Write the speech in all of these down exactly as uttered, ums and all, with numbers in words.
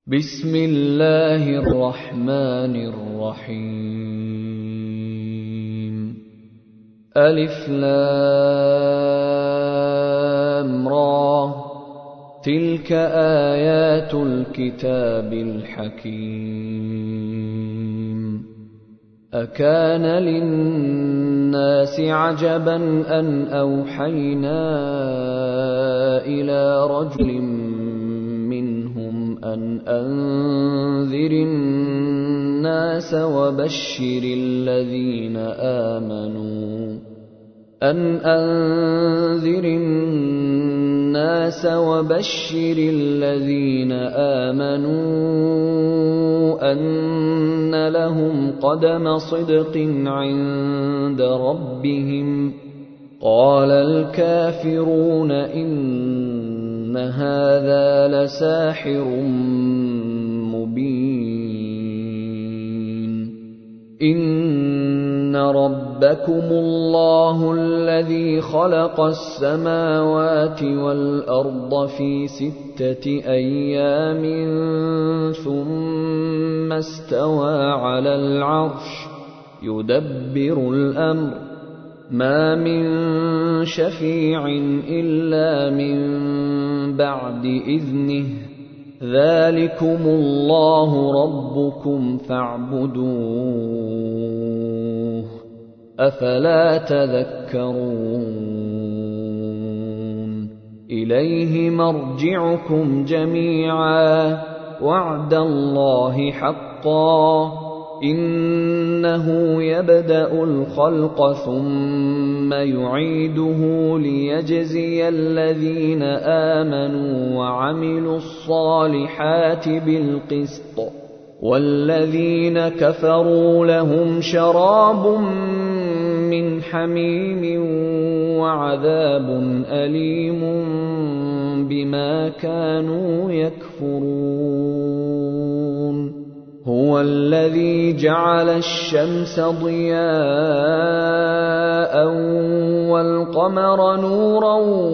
بسم الله الرحمن الرحيم ألف لام را تلك آيات الكتاب الحكيم أكان للناس عجبا أن أوحينا إلى رجل أن أنذر الناس وبشر الذين آمنوا أن أنذر الناس وبشر الذين آمنوا أن لهم قدم صدق عند ربهم قال الكافرون إن هذا لساحر مبين إن ربكم الله الذي خلق السماوات والأرض في ستة أيام ثم استوى على العرش يدبر الأمر ما من شفيع إلا من بعد إذنه ذلكم الله ربكم فاعبدوه أفلا تذكرون إليه مرجعكم جميعا وعد الله حقا إنه يبدأ الخلق ثم يعيده ليجزي الذين آمنوا وعملوا الصالحات بالقسط والذين كفروا لهم شراب من حميم وعذاب أليم بما كانوا يكفرون هو الذي جعل الشمس ضياء والقمر نورا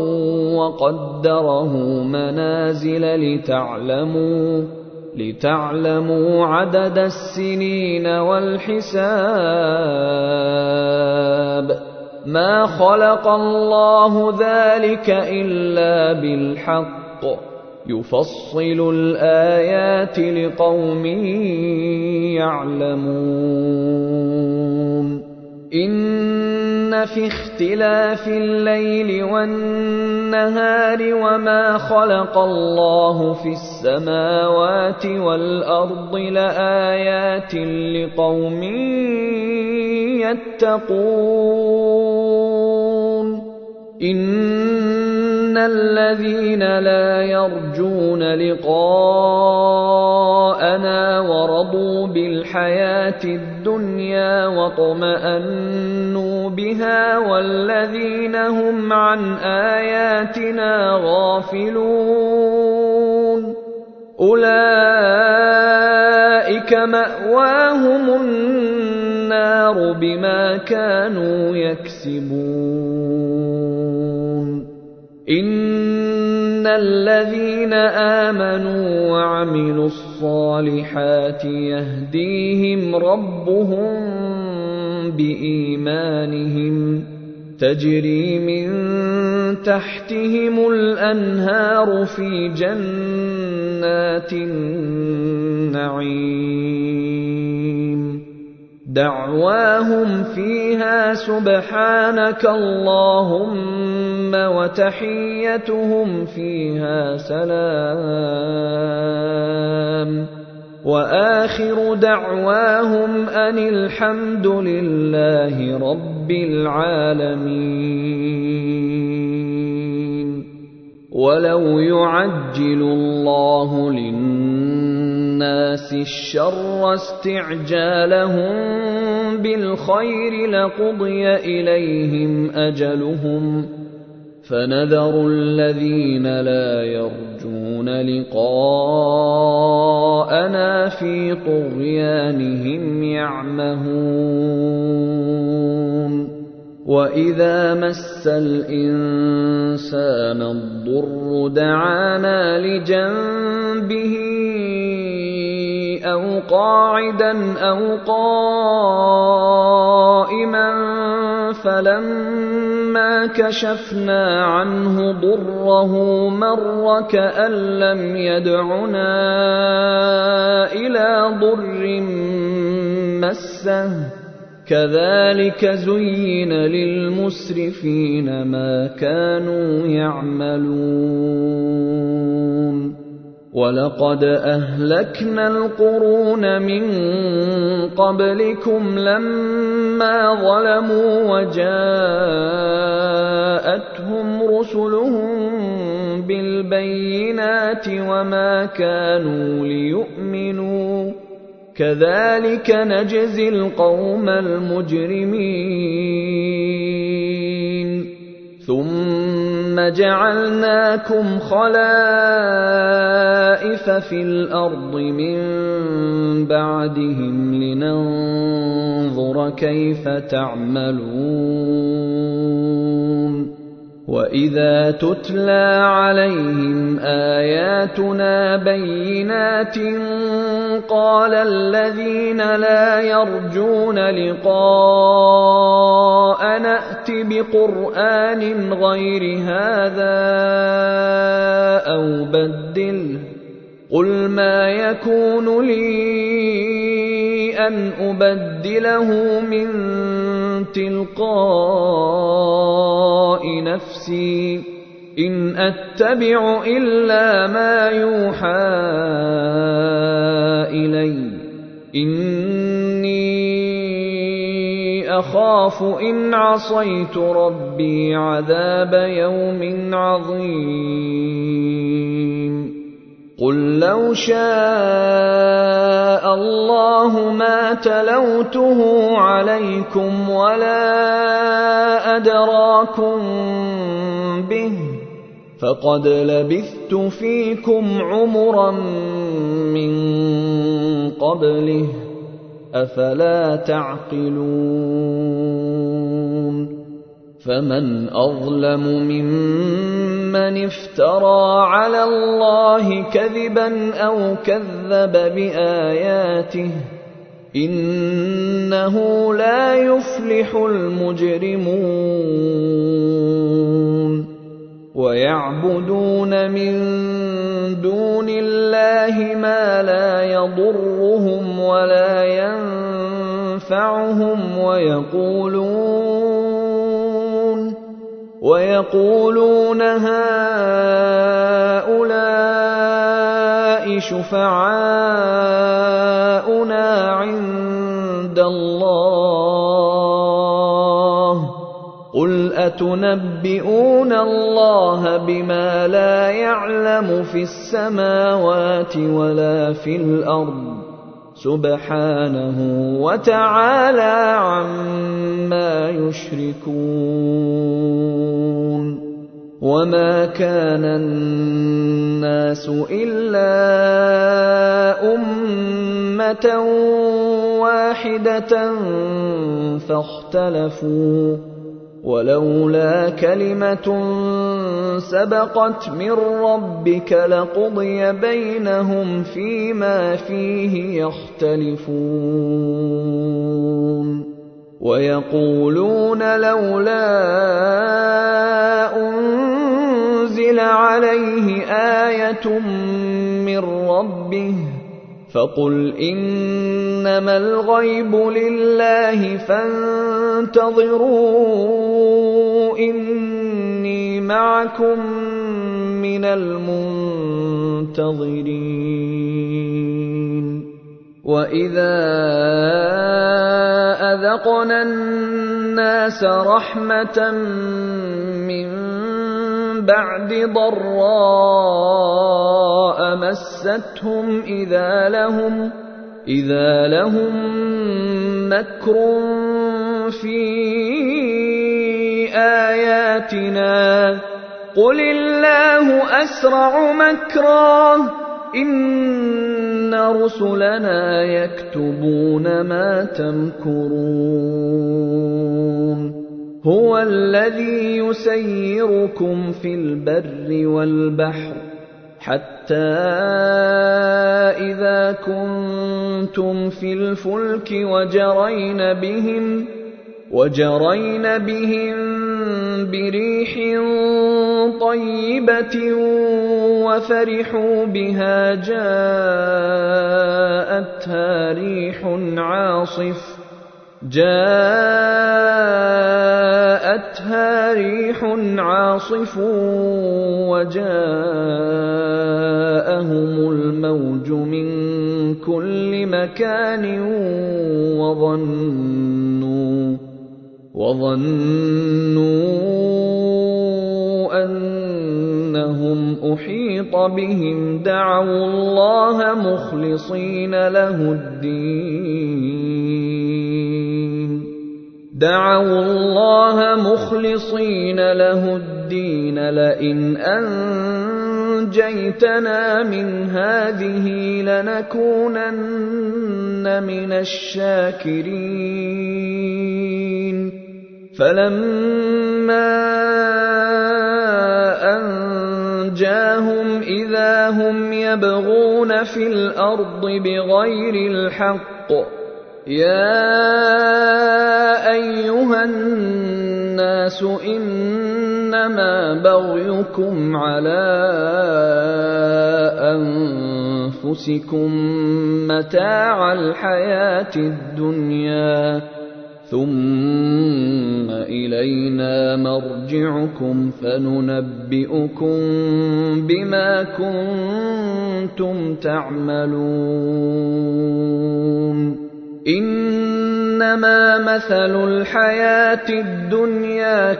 وقدره منازل لتعلموا لتعلموا عدد السنين والحساب ما خلق الله ذلك إلا بالحق يفصل الآيات لقوم يعلمون إن في اختلاف الليل والنهار وما خلق الله في السماوات والأرض لآيات لقوم يتقون إن الذين لا يرجون لقاءنا ورضوا بالحياة الدنيا واطمأنوا بها والذين هم عن آياتنا غافلون أولئك مأواهم النار بما كانوا يكسبون إن الذين آمنوا وعملوا الصالحات يهديهم ربهم بإيمانهم تجري من تحتهم الأنهار في جنات النعيم دعواهم فيها سبحانك اللهم وتحيتهم فيها سلام وآخر دعواهم أن الحمد لله رب العالمين ولو يعجل الله للناس الشر استعجالهم بالخير لقضي إليهم أجلهم فنذر الذين لا يرجون لقاءنا في طغيانهم يعمهون وَإِذَا مَسَّ الْإِنسَانَ الضُّرُّ دَعَانَا لِجَنبِهِ أو قاعدا أو قائما فلما كشفنا عنه ضره مر كأن لم يدعنا إلى ضر مسه كذلك زين للمسرفين ما كانوا يعملون ولقد أهلكنا القرون من قبلكم لما ظلموا وجاءتهم رسلهم بالبينات وما كانوا ليؤمنوا كذلك نجزي القوم المجرمين ثم جعلناكم خلائف في الأرض من بعدهم لننظر كيف تعملون وإذا تتلى عليهم آياتنا بينات قال الذين لا يرجون لقاء نأت بقرآن غير هذا أو بدله قل ما يكون لي أن أبدله من تلقاء نفسي إن أتبع إلا ما يوحى إلي إني أخاف إن عصيت ربي عذاب يوم عظيم قل لو شاء الله ما تلوته عليكم ولا أدراكم به فقد لبثت فيكم عمرا من قبله أفلا تعقلون فمن أظلم ممن افترى على الله كذبا أو كذب بآياته إنه لا يفلح المجرمون ويعبدون من دون الله ما لا يضرهم ولا ينفعهم ويقولون ويقولون هؤلاء شفعاؤنا عند الله قل أتنبئون الله بما لا يعلم في السماوات ولا في الأرض سبحانه وتعالى عما يشركون وما كان الناس إلا أمة واحدة فاختلفوا ولولا كلمة سبقت من ربك لقضي بينهم فيما فيه يختلفون ويقولون لولا أنزل عليه آية من ربه فقل إنما الغيب لله فانتظروا إني معكم من المنتظرين وإذا أذقنا الناس رحمة من بعد ضراء مستهم إذا لهم إذا لهم مكر في آياتنا قل الله أسرع مكرا إن رسلنا يكتبون ما تمكرون هو الذي يسيركم في البر والبحر حتى حتى إذا كنتم في الفلك وجرين بهم وجرين بهم بريح طيبة وفرحوا بها جاءتها ريح عاصف جاءتها ريح عاصف وجاءهم الموج من كل مكان وظنوا وظنوا أنهم أحيط بهم دعوا الله مخلصين له الدين دعوا الله مخلصين له الدين لئن أنجيتنا من هذه لنكونن من الشاكرين فلما أنجاهم إذا هم يبغون في الأرض بغير الحق يا أيها الناس إنما بغيكم على أنفسكم متاع الحياة الدنيا ثم إلينا مرجعكم فننبئكم بما كنتم تعملون إنما مثل الحياة الدنيا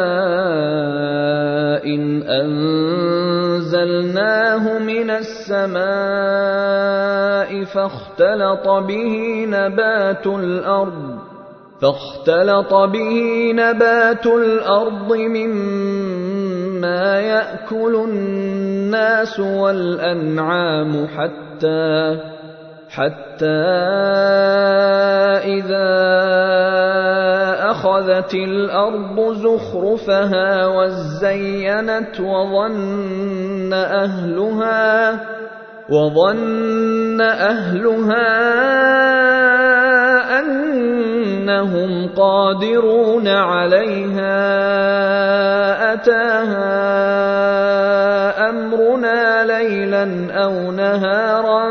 كماء إن أنزلناه من السماء فاختلط به نبات الأرض فاختلط به نبات الأرض مما يأكل الناس والأنعام حتى حتى إذا أخذت الأرض زخرفها وزينت وظن أهلها وظن أهلها أنهم قادرون عليها أتاها أمرنا ليلا أو نهارا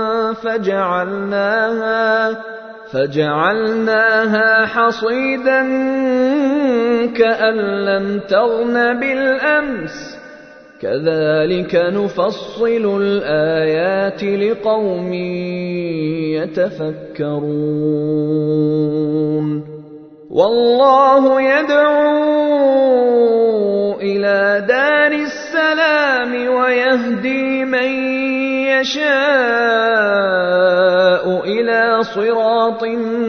فجعلناها فجعلناها حصيدا كأن لم تغن بالأمس كذلك نفصل الآيات لقوم يتفكرون والله يدعو إلى دار السلام ويهدي من يشاء إلى صراط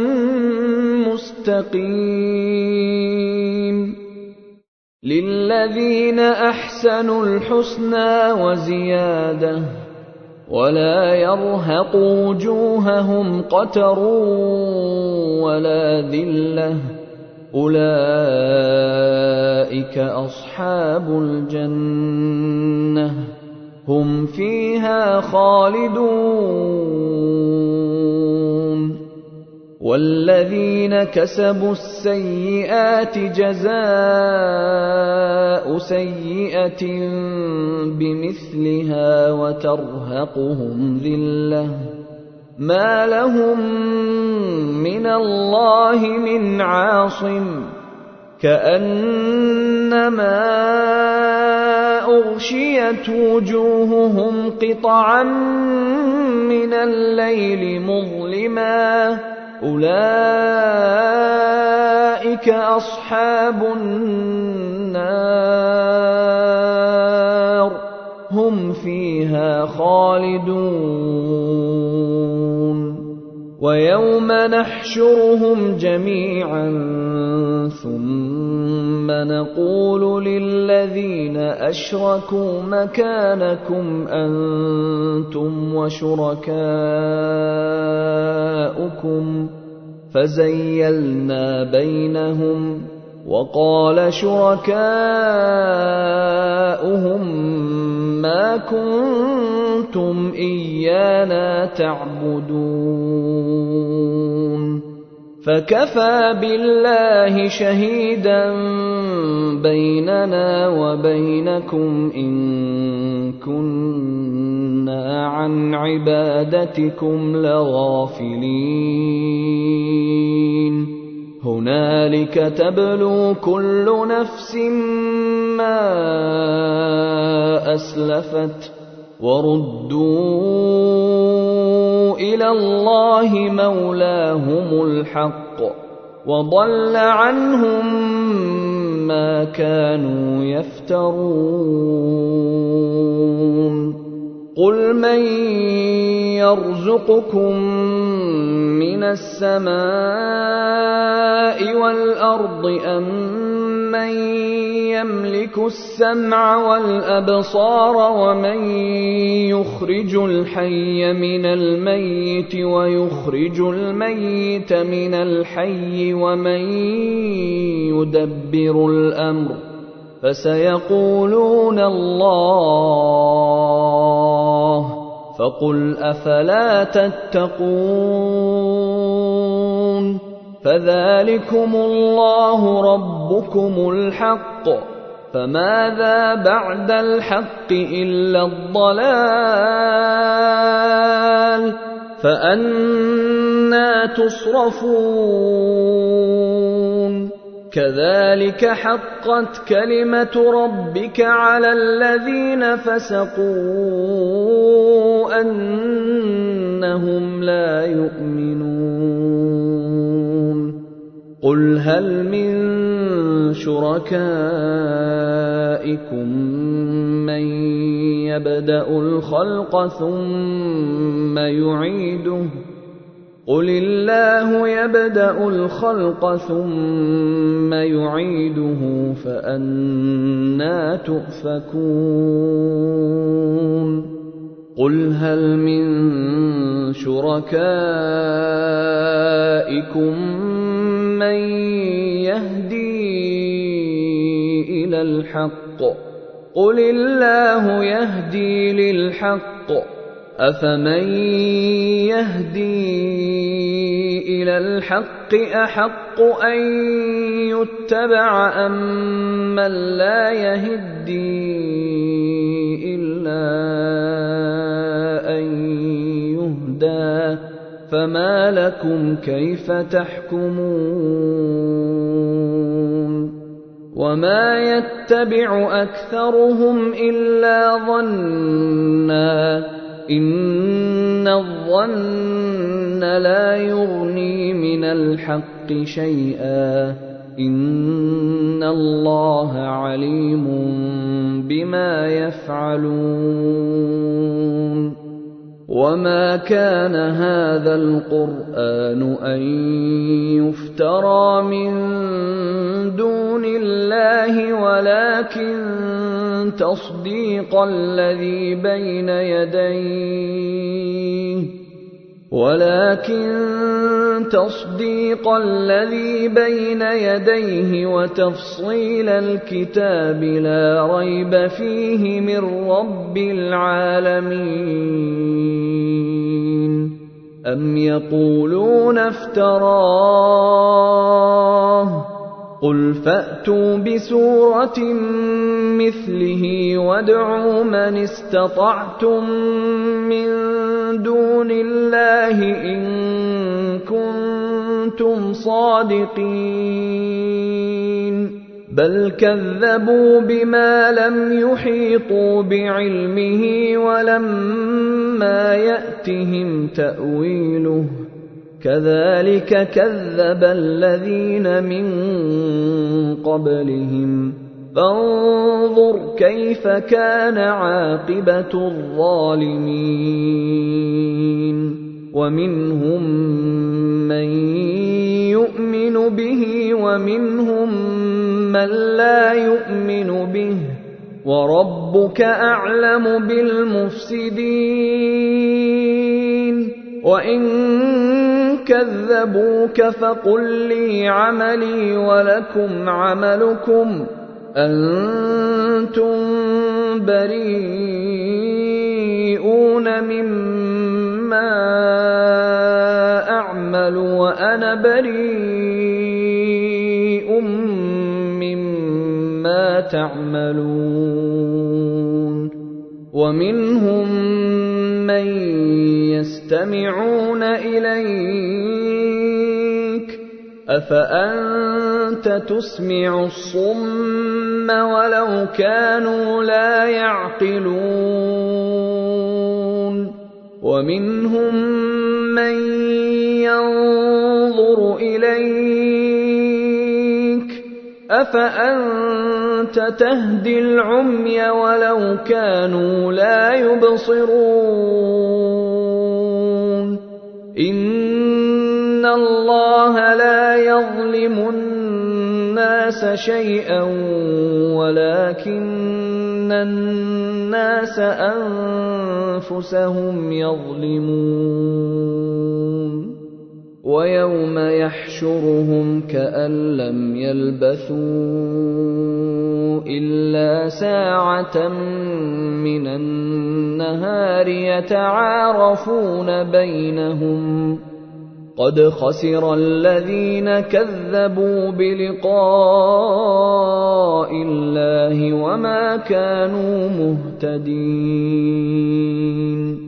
مستقيم للذين أحسنوا الحسنى وزيادة ولا يرهق وجوههم قتر ولا ذلة أولئك أصحاب الجنة هم فيها خالدون والذين كسبوا السيئات جزاء سيئة بمثلها وترهقهم ذلة ما لهم من الله من عاصم كأنما أغشيت وجوههم قطعا من الليل مظلما أولئك أصحاب النار هم فيها خالدون ويوم نحشرهم جميعا ثم نقول للذين أشركوا مكانكم أنتم وشركاؤكم فزيلنا بينهم وقال شركاؤهم ما كنتم كنتم إيانا تعبدون فكفى بالله شهيدا بيننا وبينكم إن كنا عن عبادتكم لغافلين هنالك تبلو كل نفس ما أسلفت وردوا إلى الله مولاهم الحق وضل عنهم ما كانوا يفترون قل من يرزقكم من السماء والأرض أم من يملك السمع والأبصار ومن يخرج الحي من الميت ويخرج الميت من الحي ومن يدبر الأمر فسيقولون الله فقل أفلا تتقون فذلكم الله ربكم الحق فماذا بعد الحق إلا الضلال فأنى تصرفون كذلك حقت كلمة ربك على الذين فسقوا أنهم لا يؤمنون قل هل من شركائكم من يبدأ الخلق ثم يعيده قل الله يبدأ الخلق ثم يعيده فأنى تؤفكون قل هل من شركائكم من يهدي إلى الحق قل الله يهدي للحق أفمن يهدي إلى الحق أحق أن يتبع أم من لا يهدي إلا أن يهدى فما لكم كيف تحكمون وما يتبع أكثرهم إلا ظنًّا إن الظن لا يغني من الحق شيئا إن الله عليم بما يفعلون وما كان هذا القرآن أن يفترى من دون الله ولكن تصديق الذي بين يديه ولكن تصديق الذي بين يديه وتفصيل الكتاب لا ريب فيه من رب العالمين أم يقولون افتراه قل فأتوا بسورة مثله وادعوا من استطعتم من دون الله إن كنتم صادقين بل كذبوا بما لم يحيطوا بعلمه ولما يأتهم تأويله كذلك كذب الذين من قبلهم فانظر كيف كان عاقبة الظالمين ومنهم من يؤمن به ومنهم من لا يؤمن به وربك أعلم بالمفسدين وإن كذبوك فقل لي عملي ولكم عملكم أنتم بريئون بريئون مما أعمل وأنا بريء مما تعملون ومنهم من يستمعون إليك أفأنت تسمع الصم ولو كانوا لا يعقلون ومنهم من ينظر إليك أفأنت تهدي العمي ولو كانوا لا يبصرون إن الله لا يظلم الناس شيئا ولكن الناس أنفسهم يظلمون ويوم يحشرهم كأن لم يلبثوا إلا ساعة من النهار يتعارفون بينهم قد خسر الذين كذبوا بلقاء الله وما كانوا مهتدين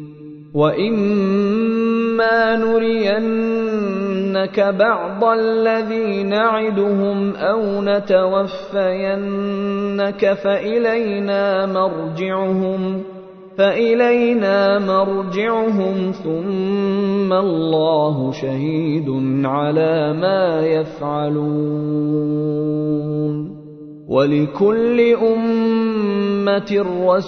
وإما نرينك بعض الذي نعدهم أو نتوفينك فإلينا مرجعهم فإلينا مرجعهم ثم الله شهيد على ما يفعلون ولكل أمة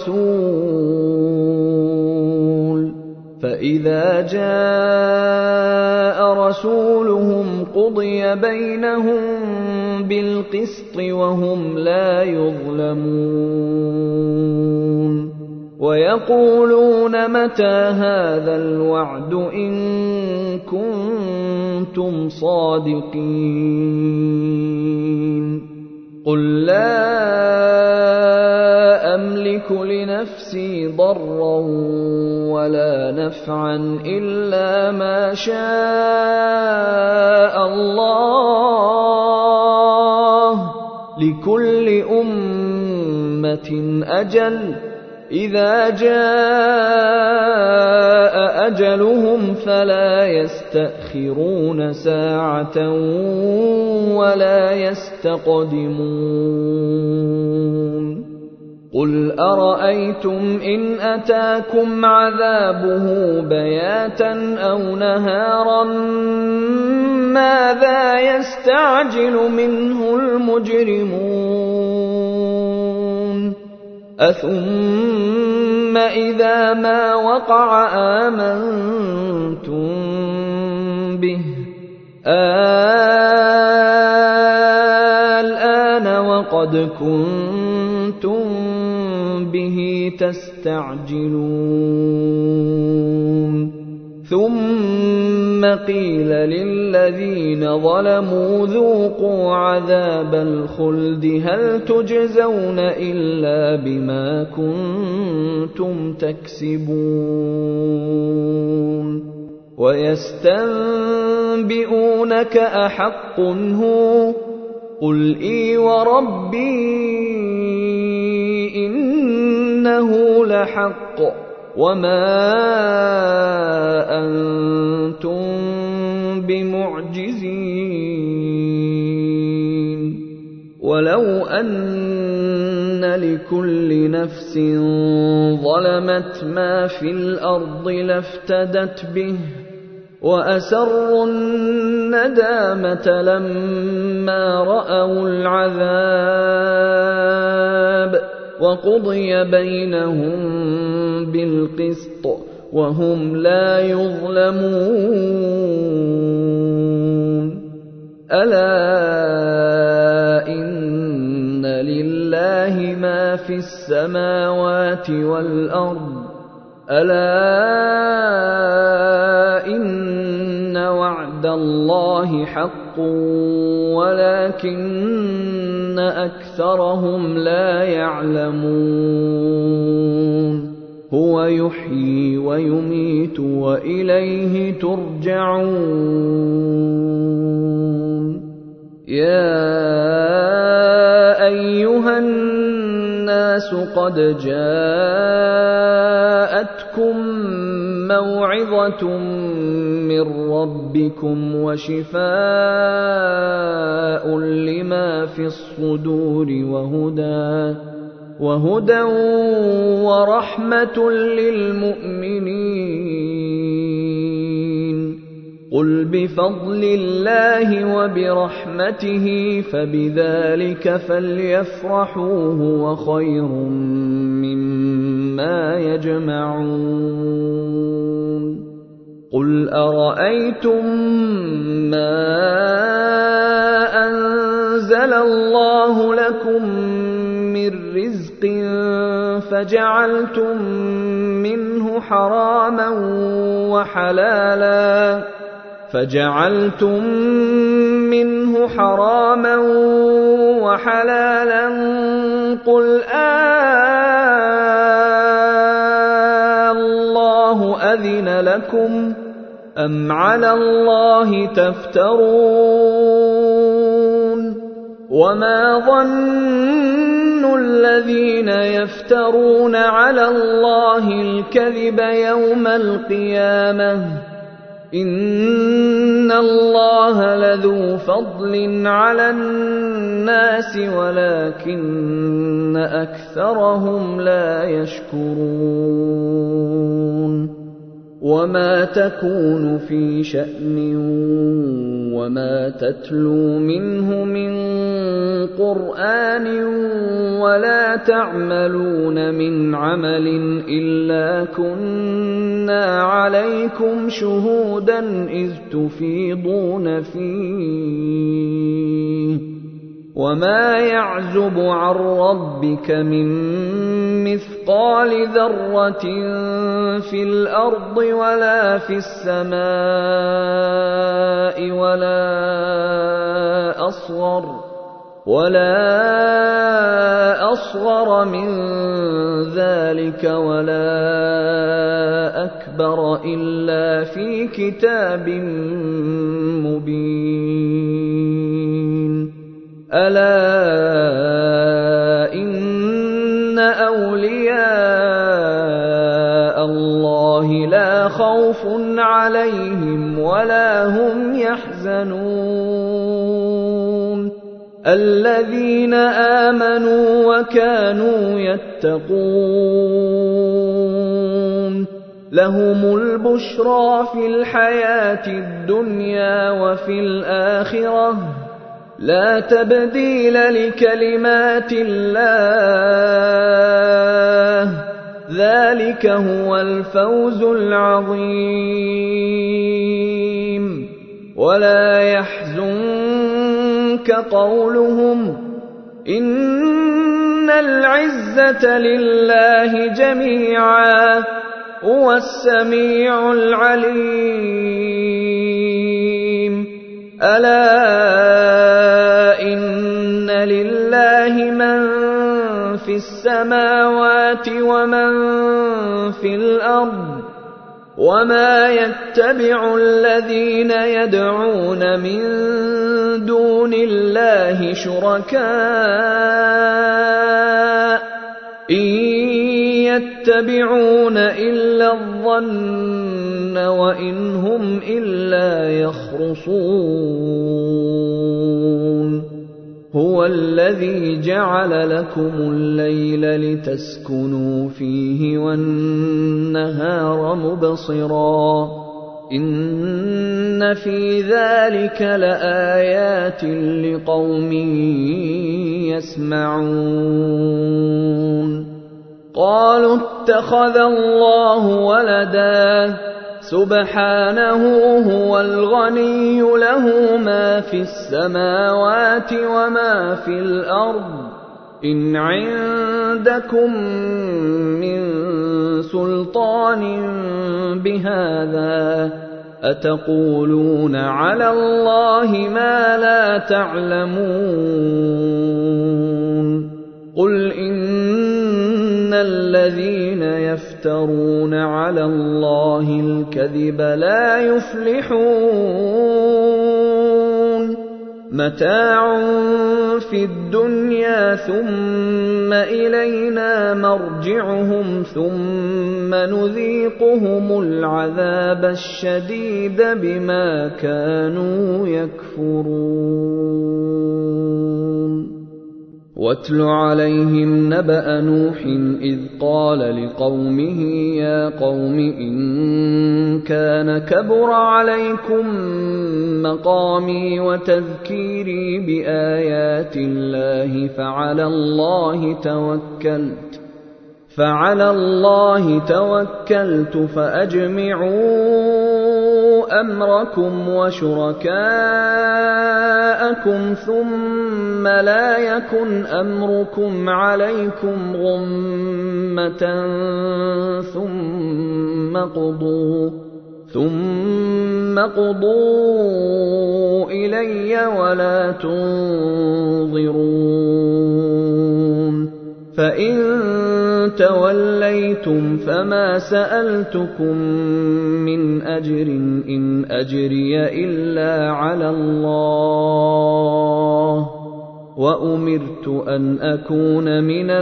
رسول فإذا جاء رسولهم قضي بينهم بالقسط وهم لا يظلمون ويقولون متى هذا الوعد إن كنتم صادقين قل لا أملك لنفسي ضرا ولا نفعا إلا ما شاء الله لكل أمة أجل إذا جاء أجلهم فلا يستأخرون ساعة ولا يستقدمون قل أرأيتم إن أتاكم عذابه بياتا أو نهارا ماذا يستعجل منه المجرمون أثم إذا ما وقع آمنتم به الآن وقد كنتم به تستعجلون ثم قيل للذين ظلموا ذوقوا عذاب الخلد هل تجزون إلا بما كنتم تكسبون ويستنبئونك أحق هو قل إي وربي إنه لحق وما أنتم بمعجزين ولو أن لكل نفس ظلمت ما في الأرض لافتدت به وأسروا الندامة لما رأوا العذاب وقضي بينهم بالقسط وهم لا يظلمون ألا إن لله ما في السماوات والأرض ألا إن وعد الله حق ولكن أكثرهم لا يعلمون هو يحيي ويميت وإليه ترجعون. يا أيها الناس قد جاءتكم موعظة من ربكم وشفاء لما في الصدور وهدى وهدى ورحمة للمؤمنين. قل بفضل الله وبرحمته فبذلك فليفرحوا هو خير مما يجمعون. قل أرأيتم ما أنزل الله لكم من رزق فجعلتم منه حراما وحلالا فجعلتم منه حراما وحلالا قل آلله أذن لكم أم على الله تفترون. وما ظن الذين يفترون على الله الكذب يوم القيامة إن الله لذو فضل على الناس ولكن أكثرهم لا يشكرون. وما تكون في شأن وما تتلو منه من قرآن ولا تعملون من عمل إلا كنا عليكم شهودا إذ تفيضون فيه. وما يعزب عن ربك من مثقال ذرة في الأرض ولا في السماء ولا أصغر ولا أصغر من ذلك ولا أكبر إلا في كتاب مبين. ألا إن أولياء الله لا خوف عليهم ولا هم يحزنون الذين آمنوا وكانوا يتقون لهم البشرى في الحياة الدنيا وفي الآخرة لا تبديل لكلمات الله ذلك هو الفوز العظيم. ولا يحزنك قولهم إن العزة لله جميعا هو السميع العليم. ألا إن لله من في السماوات ومن في الأرض وما يتبع الذين يدعون من دون الله شركاء إن يتبعون إلا الظن وإن هم إلا يخرصون. هو الذي جعل لكم الليل لتسكنوا فيه والنهار مبصرا إن في ذلك لآيات لقوم يسمعون. قالوا اتخذ الله ولدا سبحانه هو الغني له ما في السماوات وما في الأرض إن عندكم من سلطان بهذا أتقولون على الله ما لا تعلمون. قل إن الذين يفترون على الله الكذب لا يفلحون متاع في الدنيا ثم إلينا مرجعهم ثم نذيقهم العذاب الشديد بما كانوا يكفرون واتل عليهم نبأ نوح إذ قال لقومه يا قوم إن كان كبر عليكم مقامي وتذكيري بآيات الله فعلى الله توكلت فعلى الله توكلت فأجمعوا أمركم وشركاءكم ثم لا يكن أمركم عليكم غمة ثم قضوا ثم قضوا إلي ولا تنظرون فإن توليتم فما سألتكم من أجر إن أجري إلا على الله وأمرت أن أكون من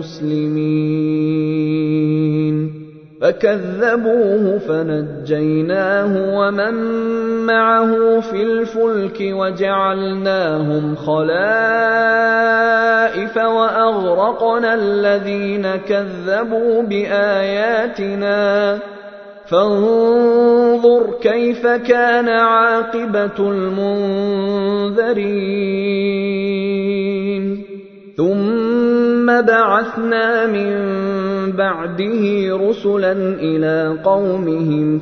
المسلمين فكذبوه فنجيناه ومن معه في الفلك وجعلناهم خلائف وأغرقنا الذين كذبوا بآياتنا فانظر كيف كان عاقبة المنذرين ثم بعثنا من بعده رسلا إلى قومهم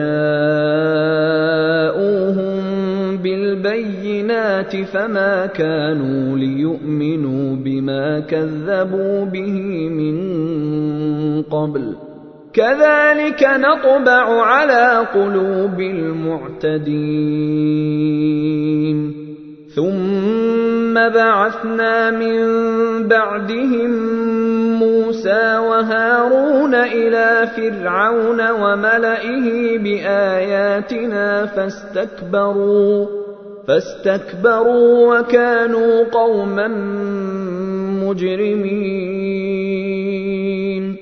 فجاءوهم بالبينات فما كانوا ليؤمنوا بما كذبوا به من قبل كذلك نطبع على قلوب المعتدين ثم بعثنا من بعدهم موسى وهارون إلى فرعون وملئه بآياتنا فاستكبروا فاستكبروا وكانوا قوما مجرمين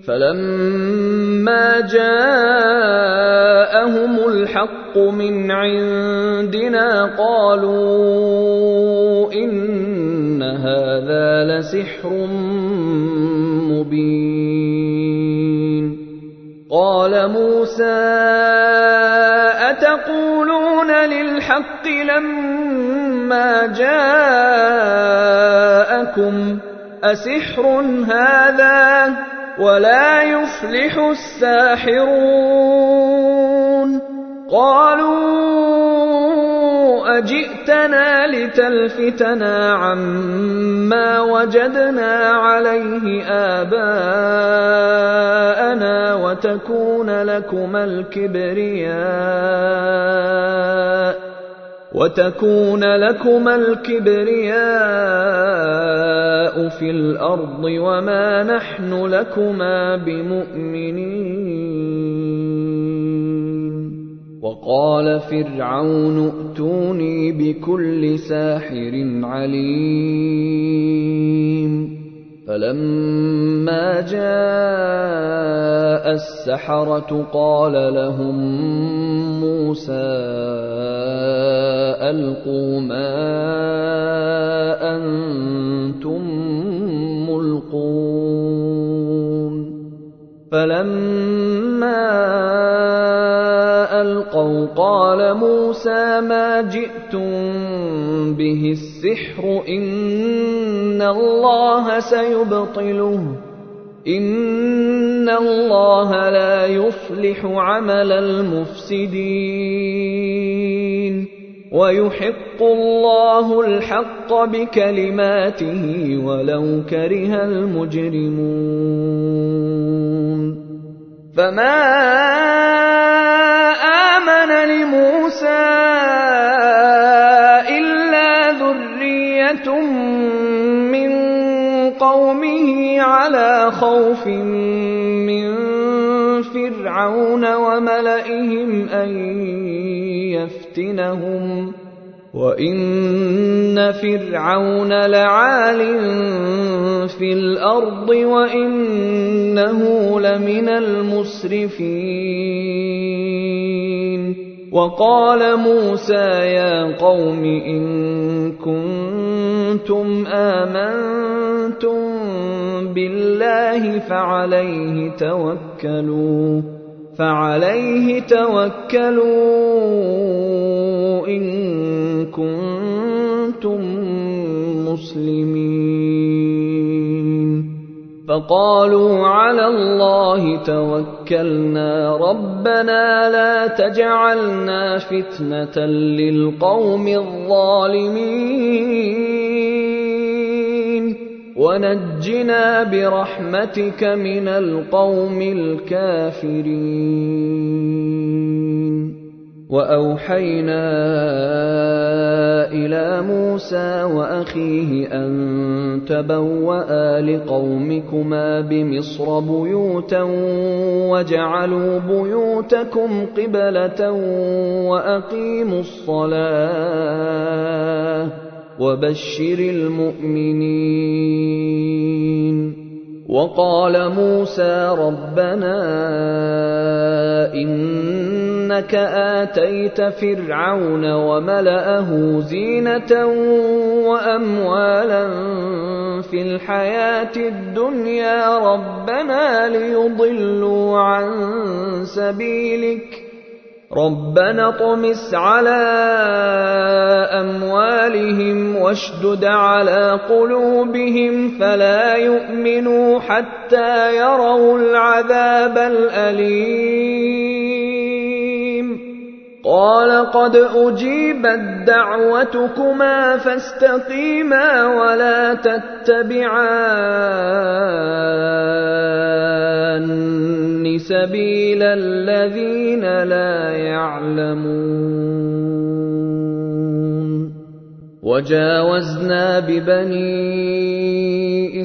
فلما جاءهم الحق من عندنا قالوا إن هذا لسحر مبين قال موسى أتقولون للحق لما جاءكم أسحر هذا ولا يفلح الساحرون قالوا أجئتنا لتلفتنا عما وجدنا عليه آباءنا وتكون لكما الكبرياء وتكون لكما الكبرياء في الأرض وما نحن لكما بمؤمنين وقال فرعون ائتوني بكل ساحر عليم فلما جاء السحرة قال لهم موسى ألقوا ما أنتم ملقون فلما ألقوا قال موسى ما جئتم به السحر إن الله سيبطله إن الله لا يصلح عمل المفسدين ويحق الله الحق بكلماته ولو كره المجرمون فما آمن لموسى إلا ذرية من قومه على خوف خَوْفٍ مِّن فِرْعَوْنَ وَمَلئِهِمْ أَن يَفْتِنَهُمْ وَإِنَّ فِرْعَوْنَ لَعَالٍ فِي الْأَرْضِ وَإِنَّهُ لَمِنَ الْمُسْرِفِينَ وَقَالَ مُوسَىٰ يَا قَوْمِ إِن كُنتُمْ آمَنتُم بِاللَّهِ فَعَلَيْهِ تَوَكَّلُوا فَعَلَيْهِ تَوَكَّلُوا إِن كُنتُم مُّسْلِمِينَ فَقَالُوا عَلَى اللَّهِ تَوَكَّلْنَا رَبَّنَا لَا تَجْعَلْنَا فِتْنَةً لِّلْقَوْمِ الظَّالِمِينَ وَنَجِّنَا بِرَحْمَتِكَ مِنَ الْقَوْمِ الْكَافِرِينَ وَأَوْحَيْنَا إِلَىٰ مُوسَىٰ وَأَخِيهِ أَن تَبَوَّآ لِقَوْمِكُمَا بِمِصْرَ بُيُوتًا وَاجْعَلُوا بُيُوتَكُمْ قِبْلَةً وَأَقِيمُوا الصَّلَاةَ وَبَشِّرِ الْمُؤْمِنِينَ وَقَالَ مُوسَىٰ رَبَّنَا إِنَّكَ آتَيْتَ فِرْعَوْنَ وَمَلَأَهُ زِينَةً وَأَمْوَالًا فِي الْحَيَاةِ الدُّنْيَا رَبَّنَا لِيُضِلُّوا عَن سَبِيلِكَ رَبَّنَا اطْمِسْ عَلَىٰ أَمْوَالِهِمْ وَاشْدُدْ عَلَىٰ قُلُوبِهِمْ فَلَا يُؤْمِنُوا حَتَّىٰ يَرَوُا الْعَذَابَ الْأَلِيمَ قَالَ قَدْ أُجِيبَتْ دَعْوَتُكُمَا فَاسْتَقِيمَا وَلَا تَتَّبِعَانِّ سَبِيلَ الَّذِينَ لَا يَعْلَمُونَ وَجَاوَزْنَا بِبَنِي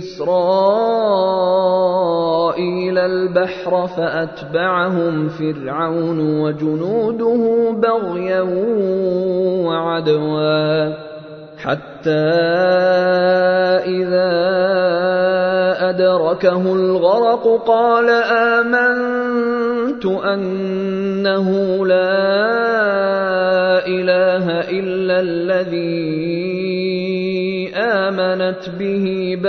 إِسْرَائِيلَ الْبَحْرَ فَأَتْبَعَهُمْ فِرْعَوْنُ وَجُنُودُهُ بَغْيًا وَعَدْوًا حَتَّىٰ إِذَا أَدْرَكَهُ الْغَرَقُ قَالَ آمَنتُ أَنَّهُ لَا إِلَٰهَ إِلَّا الَّذِي آمَنَتْ بِهِ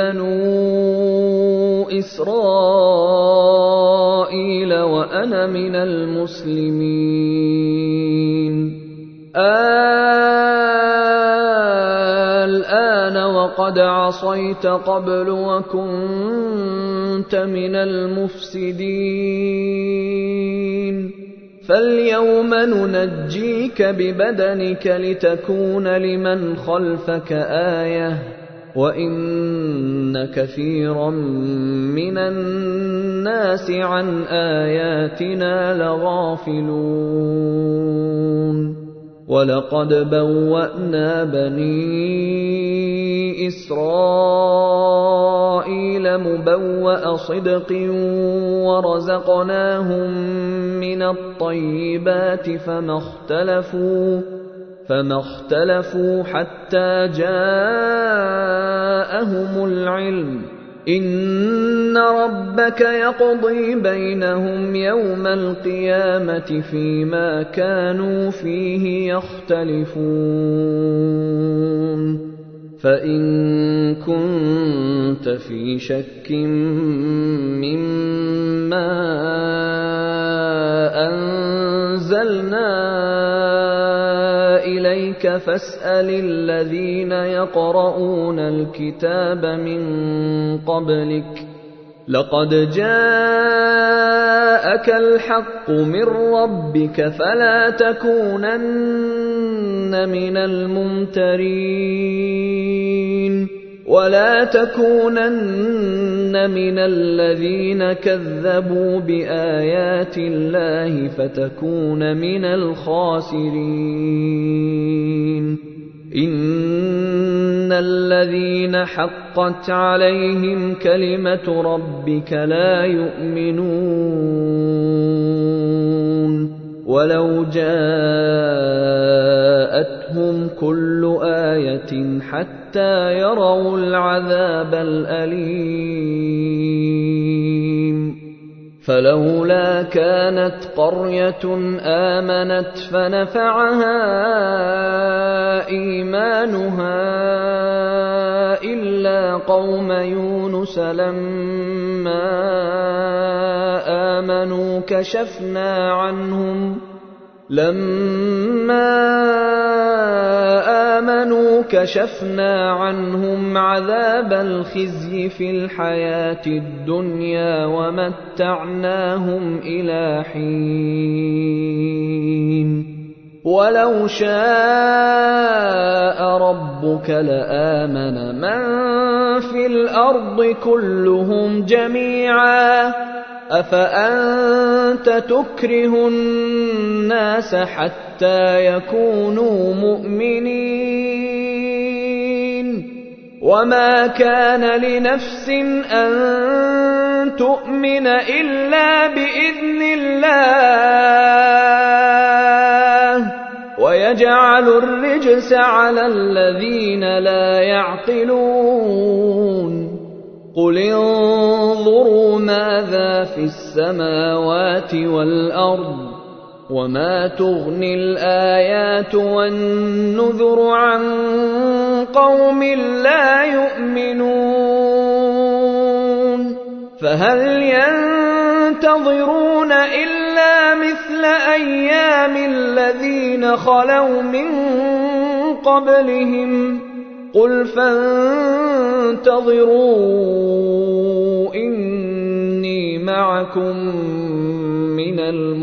بَنُو إِسْرَائِيلَ وَأَنَا مِنَ الْمُسْلِمِينَ الْآنَ وَقَدْ عَصَيْتَ قَبْلُ وَكُنتَ مِنَ الْمُفْسِدِينَ فَالْيَوْمَ نُنَجِّيكَ بِبَدَنِكَ لِتَكُونَ لِمَنْ خَلْفَكَ آيَةً وَإِنَّ كَثِيرًا مِّنَ النَّاسِ عَنْ آيَاتِنَا لَغَافِلُونَ وَلَقَدْ بَوَّأْنَا بَنِي إِسْرَائِيلَ مُبَوَّأَ صِدْقٍ وَرَزَقْنَاهُم مِّنَ الطَّيِّبَاتِ فَمَا اخْتَلَفُوا فَمَا اخْتَلَفُوا حَتَّىٰ جَاءَهُمُ الْعِلْمُ إِنَّ رَبَّكَ يَقْضِي بَيْنَهُمْ يَوْمَ الْقِيَامَةِ فِيمَا كَانُوا فِيهِ يَخْتَلِفُونَ فَإِن كُنتَ فِي شَكٍّ مِّمَّا أَنزَلْنَا إِلَيْكَ فَاسْأَلِ الَّذِينَ يَقْرَؤُونَ الْكِتَابَ مِن قَبْلِكَ لَقَدْ جَاءَكَ الْحَقُّ مِن رَّبِّكَ فَلَا تَكُونَنَّ مِنَ الْمُمْتَرِينَ وَلَا تَكُونَنَّ مِنَ الَّذِينَ كَذَّبُوا بِآيَاتِ اللَّهِ فَتَكُونَ مِنَ الْخَاسِرِينَ إِنَّ الذين حقت عليهم كلمة ربك لا يؤمنون ولو جاءتهم كل آية حتى يروا العذاب الأليم فلولا كانت قرية آمنت فنفعها إيمانها إلا قوم يونس لما آمنوا كشفنا عنهم لما آمنوا كشفنا عنهم عذاب الخزي في الحياة الدنيا ومتعناهم إلى حين ولو شاء ربك لآمن من في الأرض كلهم جميعا أفأنت تكره الناس حتى يكونوا مؤمنين وما كان لنفس أن تؤمن إلا بإذن الله ويجعل الرجس على الذين لا يعقلون قل انظروا ماذا في السماوات والأرض وما تغني الآيات والنذر عن قوم لا يؤمنون فهل ينتظرون إلا مثل أيام الذين خلوا من قبلهم قل فانتظروا إني معكم من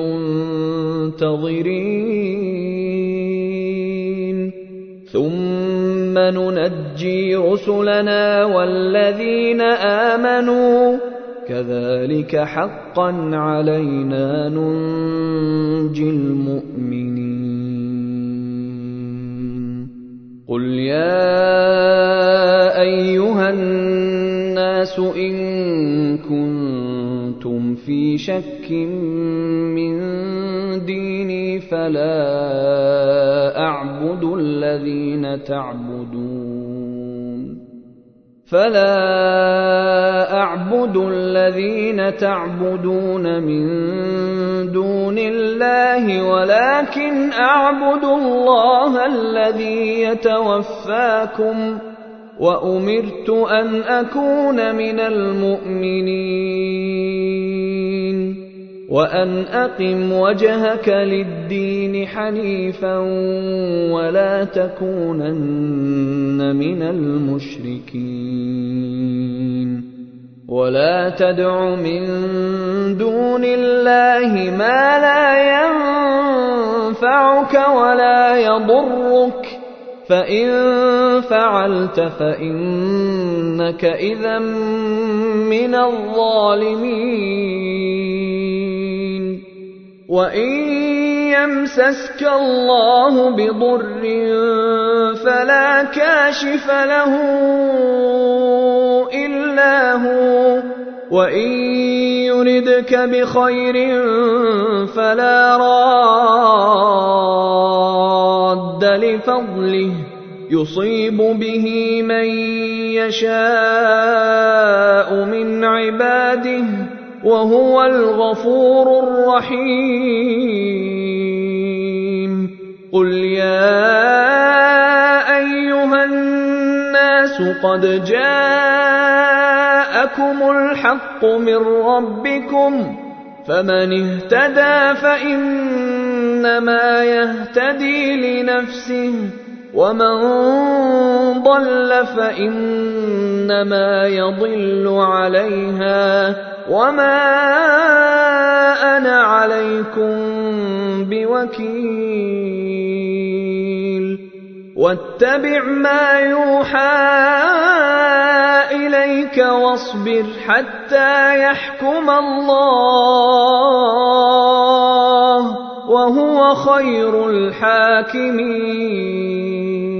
المنتظرين ثم ننجي رسلنا والذين آمنوا كذلك حقا علينا ننجي المؤمنين قل يا أيها الناس إن كنتم في شك من ديني فلا أعبد الذين تعبدون فلا أعبد الذين تعبدون من دون الله ولكن أعبد الله الذي يتوفاكم وأمرت أن أكون من المؤمنين وأن أقم وجهك للدين حنيفا ولا تكونن من المشركين ولا تدع من دون الله ما لا ينفعك ولا يضرك فإن فعلت فإنك إذا من الظالمين وإن يمسسك الله بضر فلا كاشف له إلا هو وإن يردك بخير فلا راد لفضله يصيب به من يشاء من عباده وهو الغفور الرحيم قل يا أيها الناس قد جاءكم الحق من ربكم فمن اهتدى فإنما يهتدي لنفسه ومن ضل فإنما يضل عليها وما أنا عليكم بوكيل واتبع ما يوحى إليك واصبر حتى يحكم الله وهو خير الحاكمين